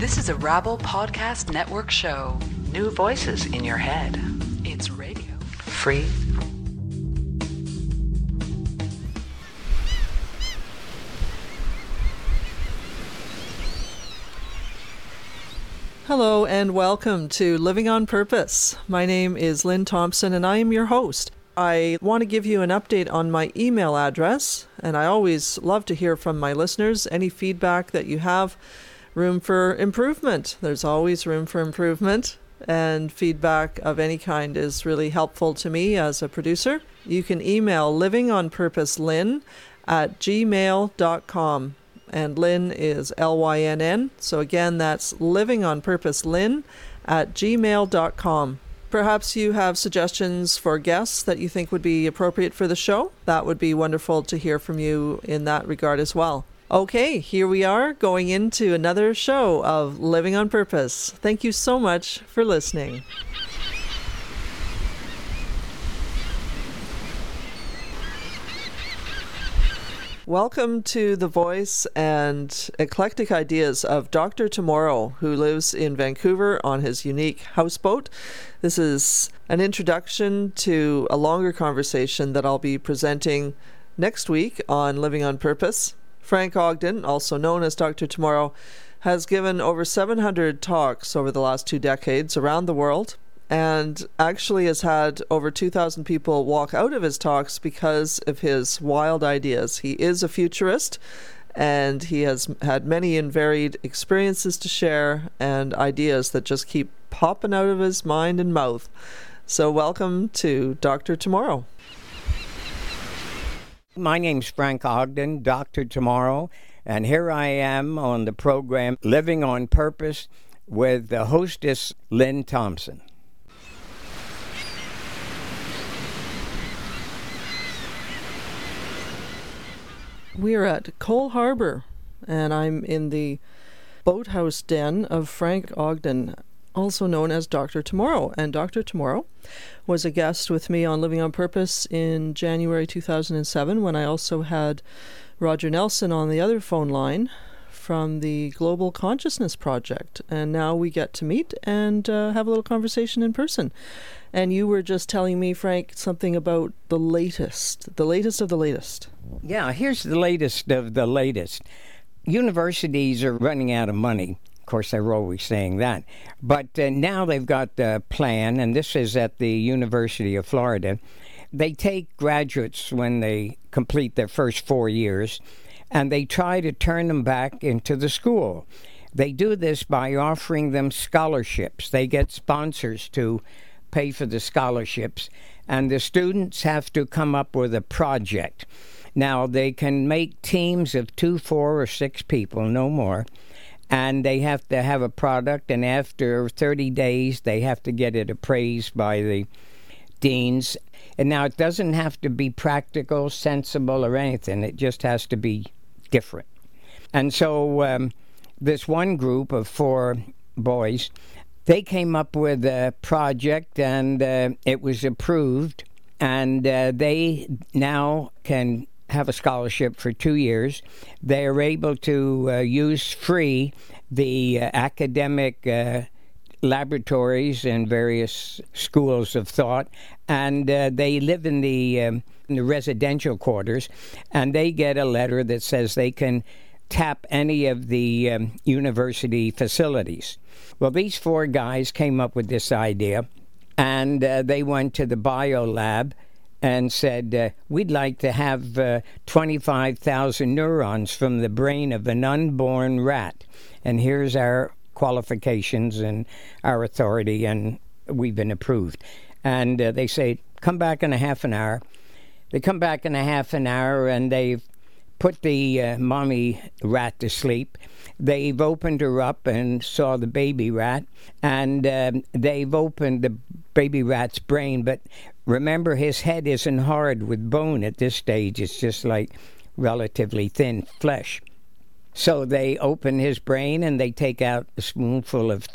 This is a Rabble Podcast Network show. New voices in your head. It's radio. Free. Hello and welcome to Living on Purpose. My name is Lynn Thompson and I am your host. I want to give you an update on my email address, and I always love to hear from my listeners. Any feedback that you have, room for improvement. There's always room for improvement, and feedback of any kind is really helpful to me as a producer. You can email livingonpurposelynn@gmail.com, and Lynn is Lynn. So again, that's livingonpurposelynn@gmail.com. Perhaps you have suggestions for guests that you think would be appropriate for the show. That would be wonderful to hear from you in that regard as well. Okay, here we are going into another show of Living on Purpose. Thank you so much for listening. Welcome to the voice and eclectic ideas of Dr. Tomorrow, who lives in Vancouver on his unique houseboat. This is an introduction to a longer conversation that I'll be presenting next week on Living on Purpose. Frank Ogden, also known as Dr. Tomorrow, has given over 700 talks over the last 2 decades around the world, and actually has had over 2,000 people walk out of his talks because of his wild ideas. He is a futurist, and he has had many and varied experiences to share and ideas that just keep popping out of his mind and mouth. So welcome to Dr. Tomorrow. My name's Frank Ogden, Dr. Tomorrow, and here I am on the program Living on Purpose with the hostess Lynn Thompson. We're at Cole Harbour, and I'm in the boathouse den of Frank Ogden, also known as Dr. Tomorrow. And Dr. Tomorrow was a guest with me on Living on Purpose in January 2007, when I also had Roger Nelson on the other phone line from the Global Consciousness Project. And now we get to meet and have a little conversation in person. And you were just telling me, Frank, something about the latest of the latest. Yeah, here's the latest of the latest. Universities are running out of money. Of course, they're always saying that. But now they've got a plan, and this is at the University of Florida. They take graduates when they complete their first 4 years, and they try to turn them back into the school. They do this by offering them scholarships. They get sponsors to pay for the scholarships, and the students have to come up with a project. Now, they can make teams of 2, 4, or 6 people, no more. And they have to have a product, and after 30 days, they have to get it appraised by the deans. And now it doesn't have to be practical, sensible, or anything. It just has to be different. And so this one group of 4 boys, they came up with a project, and it was approved. And they now can have a scholarship for 2 years. They are able to use free the academic laboratories in various schools of thought, and they live in the residential quarters, and they get a letter that says they can tap any of the university facilities. Well, these 4 guys came up with this idea, and they went to the bio lab and said, we'd like to have 25,000 neurons from the brain of an unborn rat. And here's our qualifications and our authority, and we've been approved. And they say, come back in a half an hour. They come back in a half an hour, and they've put the mommy rat to sleep. They've opened her up and saw the baby rat, and they've opened the baby rat's brain, but remember, his head isn't hard with bone at this stage. It's just like relatively thin flesh. So they open his brain and they take out a spoonful of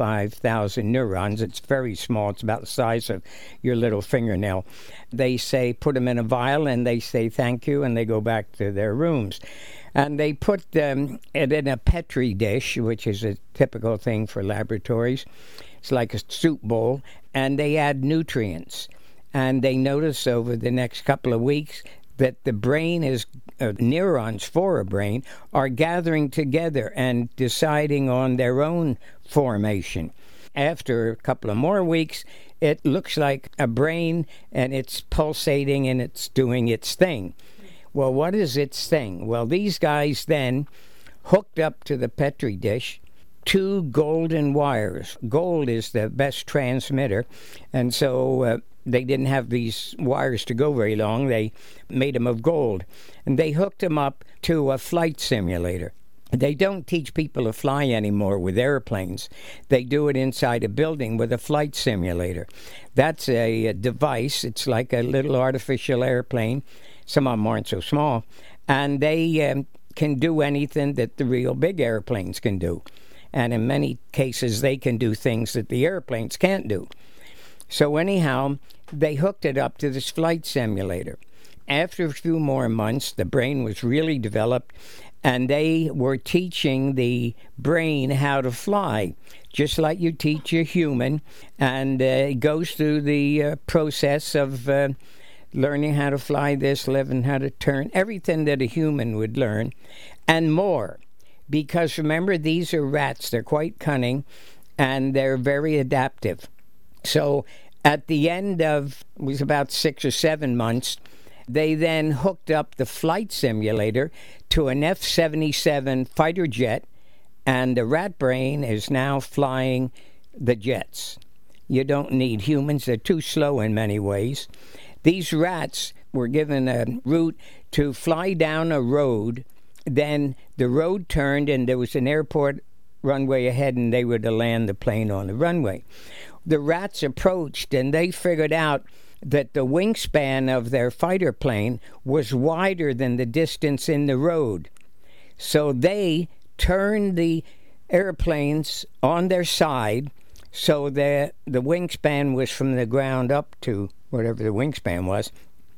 25,000 neurons. It's very small. It's about the size of your little fingernail. They say, put them in a vial, and they say thank you, and they go back to their rooms. And they put it in a Petri dish, which is a typical thing for laboratories. It's like a soup bowl, and they add nutrients. And they notice over the next couple of weeks that the brain is neurons for a brain are gathering together and deciding on their own formation. After a couple of more weeks, it looks like a brain, and it's pulsating and it's doing its thing. Well, what is its thing? Well, these guys then hooked up to the Petri dish 2 golden wires. Gold is the best transmitter, and so they didn't have these wires to go very long. They made them of gold. And they hooked them up to a flight simulator. They don't teach people to fly anymore with airplanes. They do it inside a building with a flight simulator. That's a device. It's like a little artificial airplane. Some of them aren't so small. And they can do anything that the real big airplanes can do. And in many cases, they can do things that the airplanes can't do. So anyhow, they hooked it up to this flight simulator. After a few more months, the brain was really developed, and they were teaching the brain how to fly, just like you teach a human. And it goes through the process of learning how to fly this, learning how to turn, everything that a human would learn, and more. Because remember, these are rats. They're quite cunning, and they're very adaptive. So at the end of, it was about 6 or 7 months, they then hooked up the flight simulator to an F-77 fighter jet, and the rat brain is now flying the jets. You don't need humans. They're too slow in many ways. These rats were given a route to fly down a road. Then the road turned, and there was an airport runway ahead, and they were to land the plane on the runway. The rats approached, and they figured out that the wingspan of their fighter plane was wider than the distance in the road. So they turned the airplanes on their side so that the wingspan was from the ground up to whatever the wingspan was.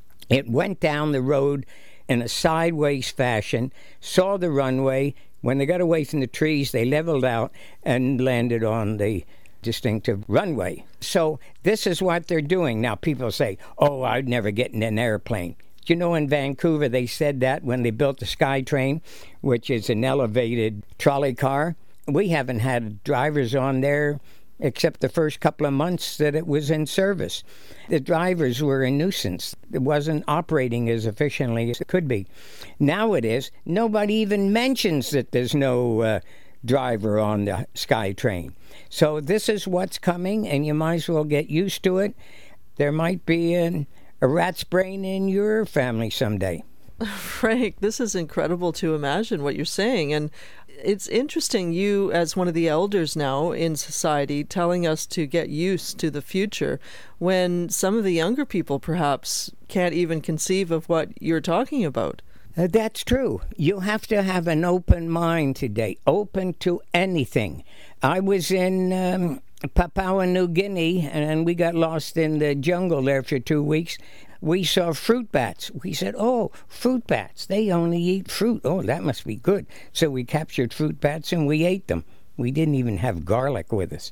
It went down the road in a sideways fashion, saw the runway. When they got away from the trees, they leveled out and landed on the distinctive runway. So this is what they're doing. Now people say, oh, I'd never get in an airplane. You know, in Vancouver, they said that when they built the SkyTrain, which is an elevated trolley car. We haven't had drivers on there except the first couple of months that it was in service. The drivers were a nuisance. It wasn't operating as efficiently as it could be. Now it is. Nobody even mentions that there's no driver on the SkyTrain. So this is what's coming, and you might as well get used to it. There might be a rat's brain in your family someday. Frank, this is incredible to imagine what you're saying. And it's interesting, you as one of the elders now in society telling us to get used to the future when some of the younger people perhaps can't even conceive of what you're talking about. That's true. You have to have an open mind today, open to anything. I was in Papua New Guinea, and we got lost in the jungle there for 2 weeks. We saw fruit bats. We said, oh, fruit bats, they only eat fruit. Oh, that must be good. So we captured fruit bats and we ate them. We didn't even have garlic with us.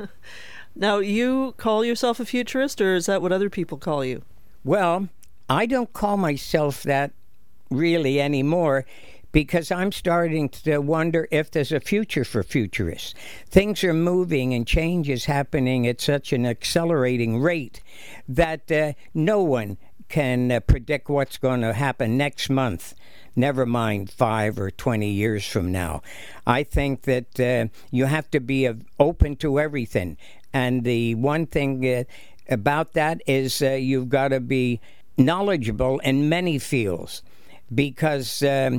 Now, you call yourself a futurist, or is that what other people call you? Well, I don't call myself that really anymore, because I'm starting to wonder if there's a future for futurists. Things are moving and change is happening at such an accelerating rate that no one can predict what's going to happen next month, never mind 5 or 20 years from now. I think that you have to be open to everything. And the one thing about that is you've got to be knowledgeable in many fields, because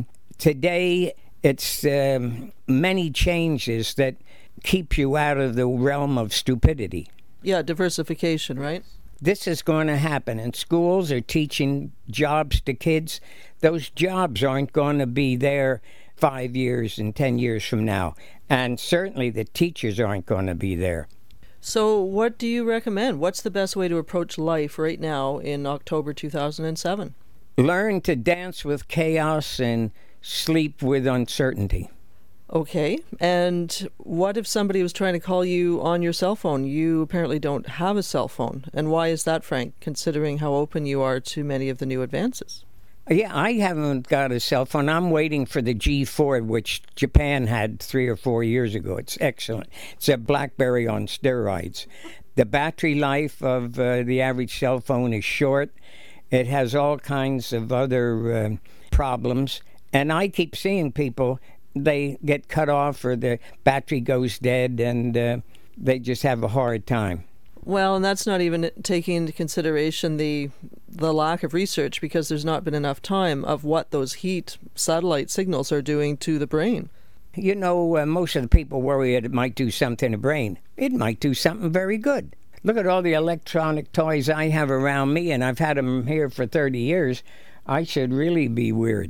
today it's many changes that keep you out of the realm of stupidity. Yeah, diversification, right? This is going to happen, and schools are teaching jobs to kids. Those jobs aren't going to be there 5 years and 10 years from now. And certainly the teachers aren't going to be there. So what do you recommend? What's the best way to approach life right now in October 2007? Learn to dance with chaos and sleep with uncertainty. Okay. And what if somebody was trying to call you on your cell phone? You apparently don't have a cell phone. And why is that, Frank, considering how open you are to many of the new advances? Yeah, I haven't got a cell phone. I'm waiting for the G4, which Japan had 3 or 4 years ago. It's excellent. It's a BlackBerry on steroids. The battery life of the average cell phone is short. It has all kinds of other problems. And I keep seeing people, they get cut off or the battery goes dead and they just have a hard time. Well, and that's not even taking into consideration the lack of research, because there's not been enough time of what those heat satellite signals are doing to the brain. You know, most of the people worry that it might do something to the brain. It might do something very good. Look at all the electronic toys I have around me, and I've had them here for 30 years. I should really be weird.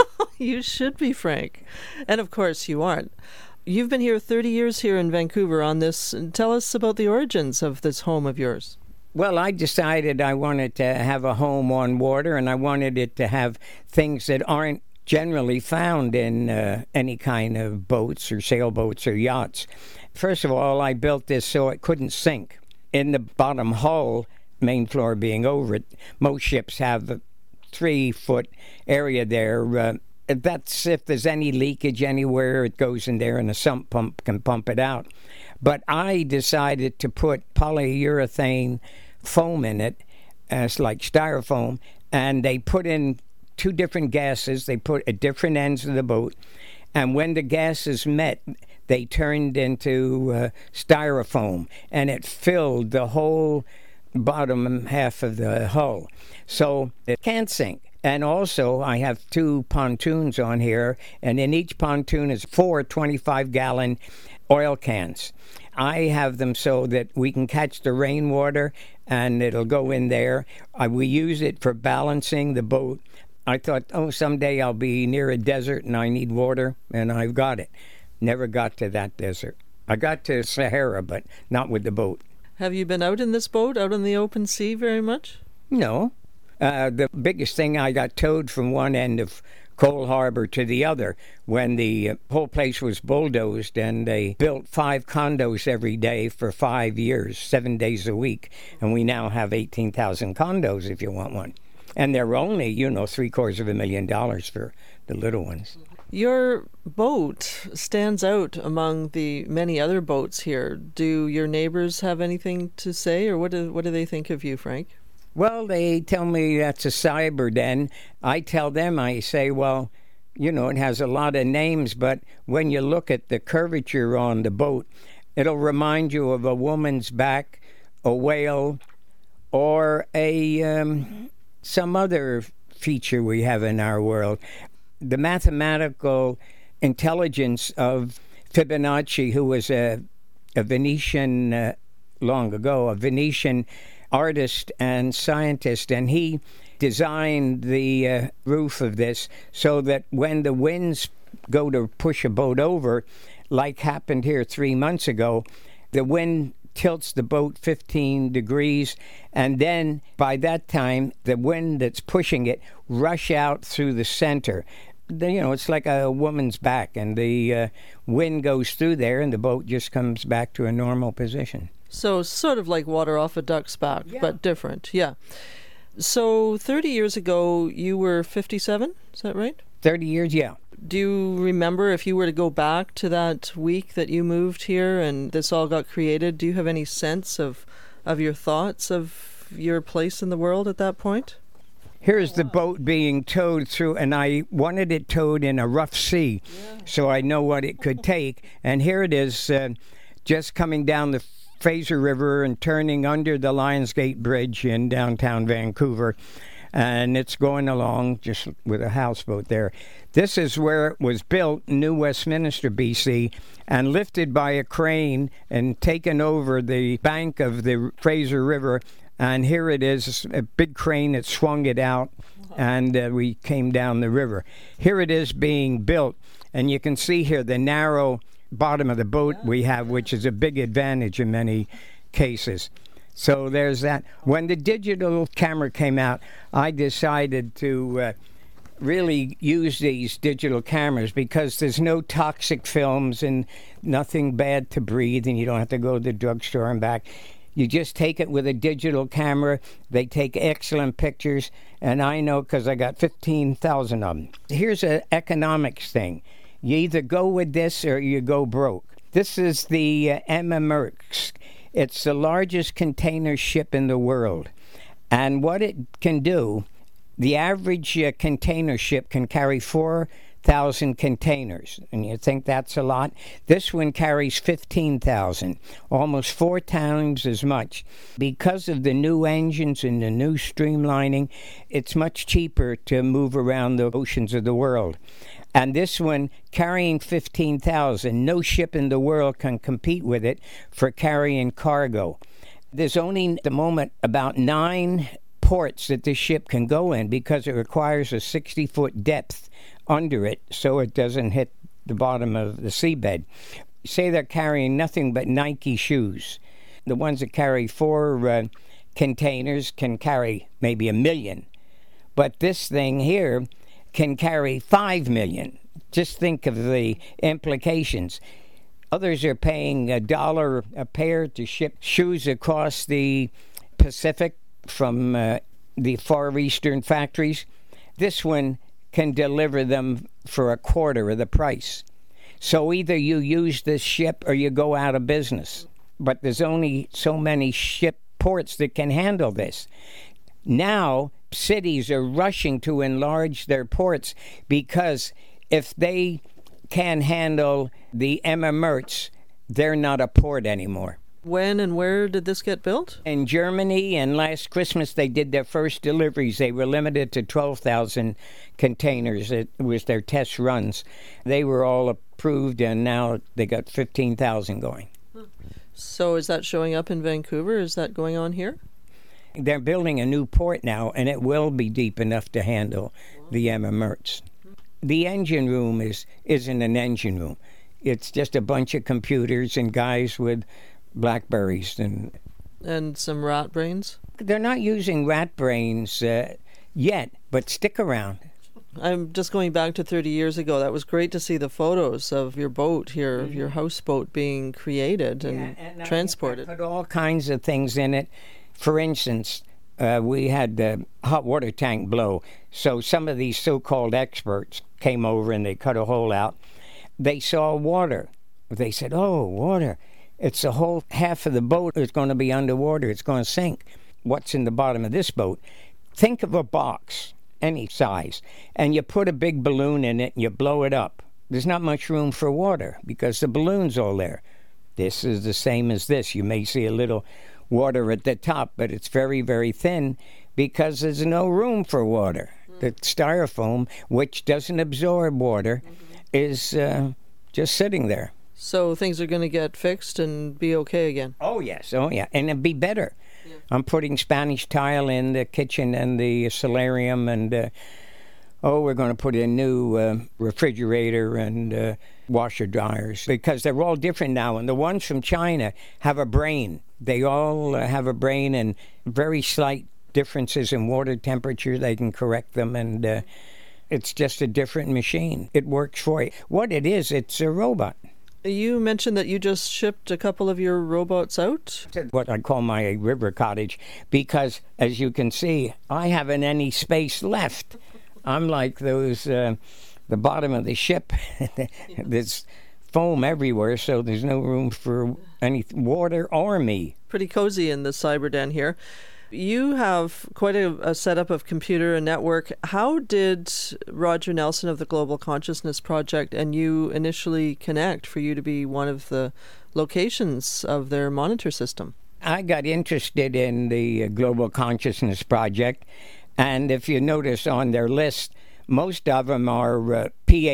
You should be, Frank. And of course you aren't. You've been here 30 years here in Vancouver on this. Tell us about the origins of this home of yours. Well, I decided I wanted to have a home on water, and I wanted it to have things that aren't generally found in any kind of boats or sailboats or yachts. First of all, I built this so it couldn't sink. In the bottom hull, main floor being over it, most ships have a 3-foot area there. That's if there's any leakage anywhere, it goes in there and a sump pump can pump it out. But I decided to put polyurethane foam in it, as like styrofoam, and they put in 2 different gases. They put at different ends of the boat, and when the gases met, they turned into styrofoam, and it filled the whole bottom half of the hull. So it can't sink. And also, I have 2 pontoons on here, and in each pontoon is 4 25-gallon oil cans. I have them so that we can catch the rainwater, and it'll go in there. We use it for balancing the boat. I thought, someday I'll be near a desert and I need water, and I've got it. Never got to that desert. I got to Sahara, but not with the boat. Have you been out in this boat, out in the open sea very much? No. The biggest thing, I got towed from one end of Cole Harbor to the other when the whole place was bulldozed, and they built 5 condos every day for 5 years, 7 days a week. And we now have 18,000 condos if you want one. And they're only, $750,000 for the little ones. Your boat stands out among the many other boats here. Do your neighbors have anything to say, or what do they think of you, Frank? Well, they tell me that's a cyber den. I tell them, I say, well, it has a lot of names, but when you look at the curvature on the boat, it'll remind you of a woman's back, a whale, or some other feature we have in our world. The mathematical intelligence of Fibonacci, who was a Venetian, long ago, a Venetian artist and scientist, and he designed the roof of this so that when the winds go to push a boat over, like happened here 3 months ago, the wind tilts the boat 15 degrees, and then by that time the wind that's pushing it rush out through the center. It's like a woman's back, and the wind goes through there and the boat just comes back to a normal position. So sort of like water off a duck's back, but different, yeah. So 30 years ago, you were 57, is that right? 30 years, yeah. Do you remember, if you were to go back to that week that you moved here and this all got created, do you have any sense of your thoughts of your place in the world at that point? Here's the boat being towed through, and I wanted it towed in a rough sea, so I know what it could take. And here it is, just coming down the Fraser River and turning under the Lionsgate Bridge in downtown Vancouver, and it's going along just with a houseboat there. This is where it was built, New Westminster, BC, and lifted by a crane and taken over the bank of the Fraser River. And here it is, a big crane that swung it out, and we came down the river. Here it is being built, And you can see here the narrow bottom of the boat we have, which is a big advantage in many cases. So there's that. When the digital camera came out, I decided to really use these digital cameras because there's no toxic films and nothing bad to breathe, and you don't have to go to the drugstore and back. You just take it with a digital camera. They take excellent pictures, and I know because I got 15,000 of them. Here's an economics thing. You either go with this or you go broke. This is the Emma Merckx. It's the largest container ship in the world. And what it can do, the average container ship can carry 4,000 containers. And you think that's a lot? This one carries 15,000, almost 4 times as much. Because of the new engines and the new streamlining, it's much cheaper to move around the oceans of the world. And this one, carrying 15,000, no ship in the world can compete with it for carrying cargo. There's only, at the moment, about 9 ports that this ship can go in because it requires a 60-foot depth under it so it doesn't hit the bottom of the seabed. Say they're carrying nothing but Nike shoes. The ones that carry 4 containers can carry maybe 1 million. But this thing here can carry 5 million. Just think of the implications. Others are paying $1 a pair to ship shoes across the Pacific from the Far Eastern factories. This one can deliver them for a quarter of the price. So either you use this ship or you go out of business. But there's only so many ship ports that can handle this. Now, cities are rushing to enlarge their ports because if they can handle the Emma Merckx, they're not a port anymore. When and where did this get built? In Germany, and last Christmas they did their first deliveries. They were limited to 12,000 containers. It was their test runs. They were all approved, and now they got 15,000 going. So is that showing up in Vancouver? Is that going on here? They're building a new port now, and it will be deep enough to handle the Emma Merckx. The engine room isn't an engine room. It's just a bunch of computers and guys with Blackberries and some rat brains. They're not using rat brains yet, but stick around. I'm just going back to 30 years ago. That was great to see the photos of your boat here, of your houseboat being created and transported. I put all kinds of things in it. For instance, we had the hot water tank blow. So some of these so-called experts came over and they cut a hole out. They saw water. They said, "Oh, water. It's the whole half of the boat is going to be underwater. It's going to sink." What's in the bottom of this boat? Think of a box, any size, and you put a big balloon in it and you blow it up. There's not much room for water because the balloon's all there. This is the same as this. You may see a little water at the top, but it's very, very thin because there's no room for water. The styrofoam, which doesn't absorb water, is just sitting there. So things are going to get fixed and be okay again? Oh, yes. Oh, yeah. And it'd be better. Yeah. I'm putting Spanish tile in the kitchen and the solarium, and we're going to put in new refrigerator and washer dryers because they're all different now. And the ones from China have a brain. They all have a brain, and very slight differences in water temperature, they can correct them, and it's just a different machine. It works for you. What it is, it's a robot. You mentioned that you just shipped a couple of your robots out? What I call my river cottage, because as you can see, I haven't any space left. I'm like those, the bottom of the ship. There's foam everywhere, so there's no room for any water or me. Pretty cozy in the cyber den here. You have quite a setup of computer and network. How did Roger Nelson of the Global Consciousness Project and you initially connect for you to be one of the locations of their monitor system? I got interested in the Global Consciousness Project, and if you notice on their list, most of them are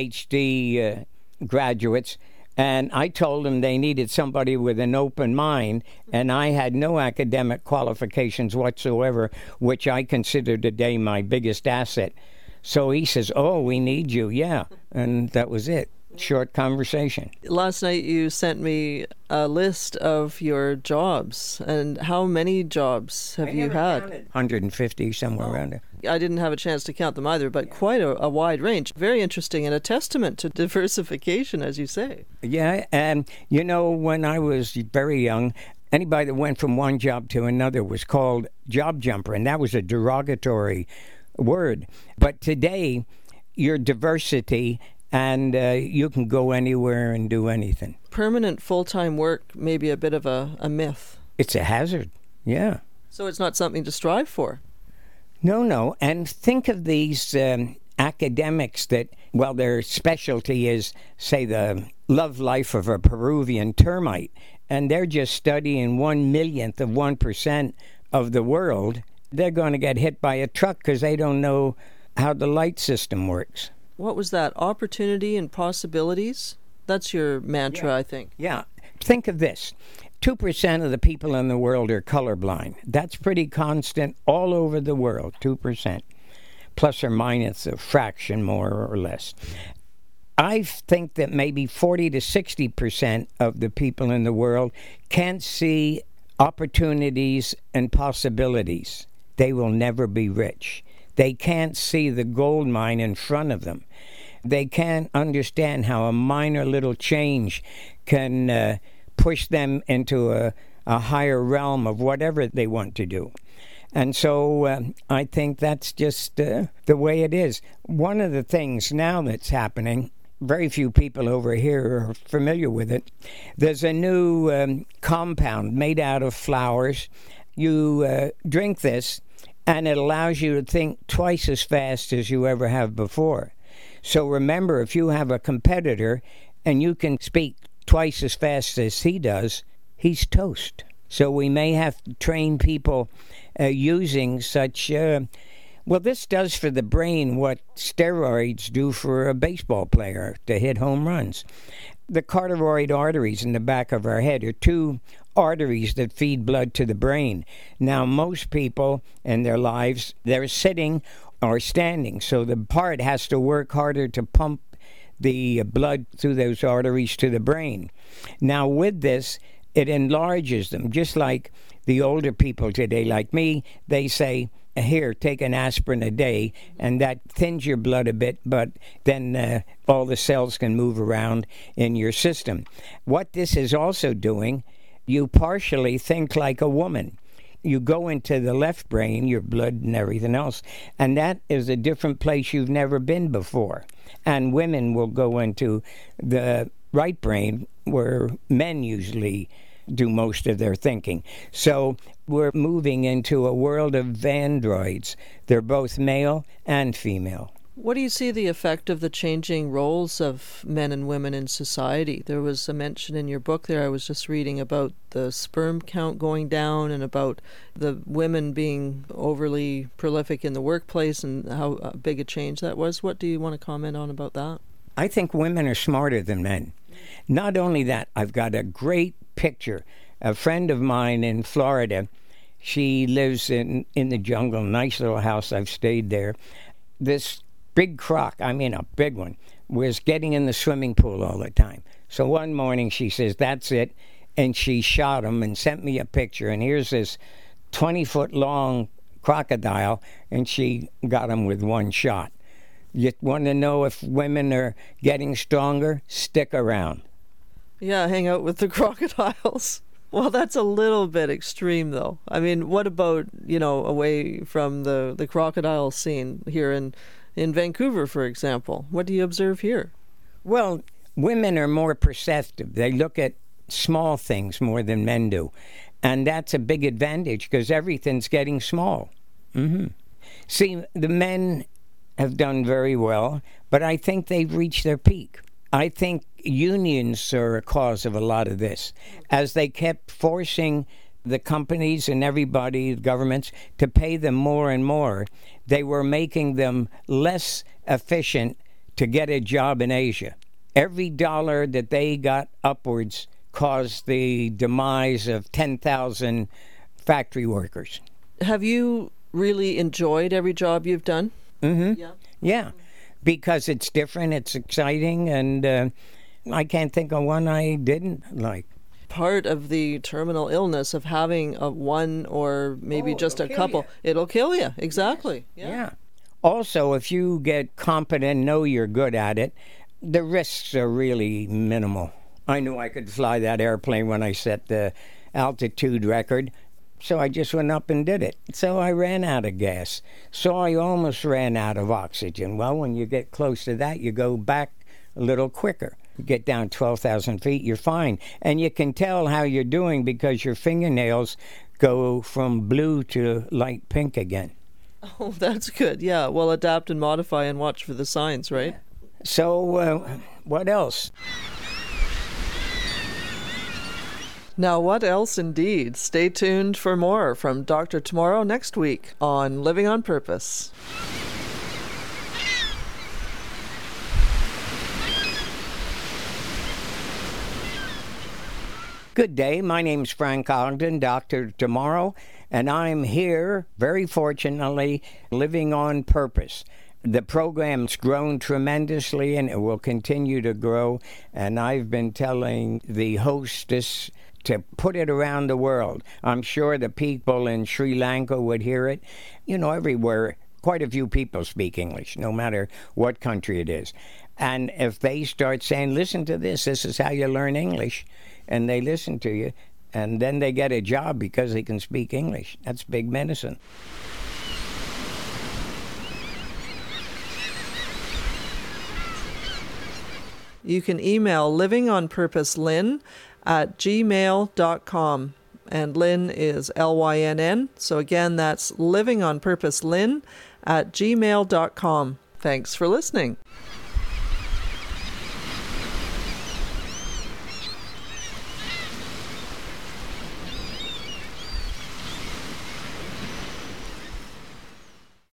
PhD graduates. And I told them they needed somebody with an open mind, and I had no academic qualifications whatsoever, which I consider today my biggest asset. So he says, "Oh, we need you." Yeah, and that was it. short conversation. Last night you sent me a list of your jobs, and how many jobs have you had? 150, somewhere around there. I didn't have a chance to count them either, but quite a wide range. Very interesting and a testament to diversification, as you say. Yeah, and when I was very young, anybody that went from one job to another was called job jumper, and that was a derogatory word. But today, your diversity, and you can go anywhere and do anything. Permanent full-time work may be a bit of a myth. It's a hazard, yeah. So it's not something to strive for. No. And think of these academics that, their specialty is, say, the love life of a Peruvian termite, and they're just studying 1/1,000,000th of 1% of the world. They're going to get hit by a truck because they don't know how the light system works. What was that? Opportunity and possibilities? That's your mantra, Yeah. I think. Yeah. Think of this. 2% of the people in the world are colorblind. That's pretty constant all over the world, 2%. Plus or minus a fraction, more or less. I think that maybe 40 to 60% of the people in the world can't see opportunities and possibilities. They will never be rich. They can't see the gold mine in front of them. They can't understand how a minor little change can push them into a higher realm of whatever they want to do. And so I think that's just the way it is. One of the things now that's happening, very few people over here are familiar with it. There's a new compound made out of flowers. You drink this, and it allows you to think twice as fast as you ever have before. So remember, if you have a competitor and you can speak twice as fast as he does, he's toast. So we may have to train people using such... this does for the brain what steroids do for a baseball player to hit home runs. The carotid arteries in the back of our head are two arteries that feed blood to the brain. Now, most people in their lives, they're sitting or standing, so the heart has to work harder to pump the blood through those arteries to the brain. Now, with this, it enlarges them, just like the older people today, like me, they say, here, take an aspirin a day, and that thins your blood a bit, but then all the cells can move around in your system. What this is also doing, you partially think like a woman. You go into the left brain, your blood and everything else, and that is a different place you've never been before. And women will go into the right brain, where men usually do most of their thinking. So we're moving into a world of androids. They're both male and female. What do you see the effect of the changing roles of men and women in society? There was a mention in your book there, I was just reading about the sperm count going down and about the women being overly prolific in the workplace and how big a change that was. What do you want to comment on about that? I think women are smarter than men. Not only that, I've got a great picture. A friend of mine in Florida, she lives in the jungle, nice little house, I've stayed there. This big croc, I mean a big one, was getting in the swimming pool all the time. So one morning she says, that's it, and she shot him and sent me a picture, and here's this 20-foot long crocodile, and she got him with one shot. You want to know if women are getting stronger? Stick around. Yeah, hang out with the crocodiles. Well, that's a little bit extreme, though. I mean, what about, away from the crocodile scene here in Vancouver, for example? What do you observe here? Well, women are more perceptive. They look at small things more than men do. And that's a big advantage because everything's getting small. Mm-hmm. See, the men have done very well, but I think they've reached their peak. I think unions are a cause of a lot of this, as they kept forcing the companies and everybody, the governments, to pay them more and more. They were making them less efficient to get a job in Asia. Every dollar that they got upwards caused the demise of 10,000 factory workers. Have you really enjoyed every job you've done? Mm-hmm. Yeah. because it's different, it's exciting, and I can't think of one I didn't like. Part of the terminal illness of having one or maybe just a couple, it'll kill you. Exactly. Yeah. Also, if you get competent, know you're good at it, the risks are really minimal. I knew I could fly that airplane when I set the altitude record, so I just went up and did it. So I ran out of gas. So I almost ran out of oxygen. Well, when you get close to that, you go back a little quicker. You get down 12,000 feet, you're fine. And you can tell how you're doing because your fingernails go from blue to light pink again. Oh, that's good. Yeah, well, adapt and modify and watch for the signs, right? So, what else? Now, what else indeed? Stay tuned for more from Dr. Tomorrow next week on Living on Purpose. Good day. My name's Frank Ogden, Dr. Tomorrow, and I'm here, very fortunately, living on purpose. The program's grown tremendously, and it will continue to grow, and I've been telling the hostess to put it around the world. I'm sure the people in Sri Lanka would hear it. You know, everywhere, quite a few people speak English, no matter what country it is. And if they start saying, listen to this is how you learn English, and they listen to you, and then they get a job because they can speak English. That's big medicine. You can email livingonpurposelynn@gmail.com. And Lynn is Lynn. So again, that's livingonpurposelynn@gmail.com. Thanks for listening.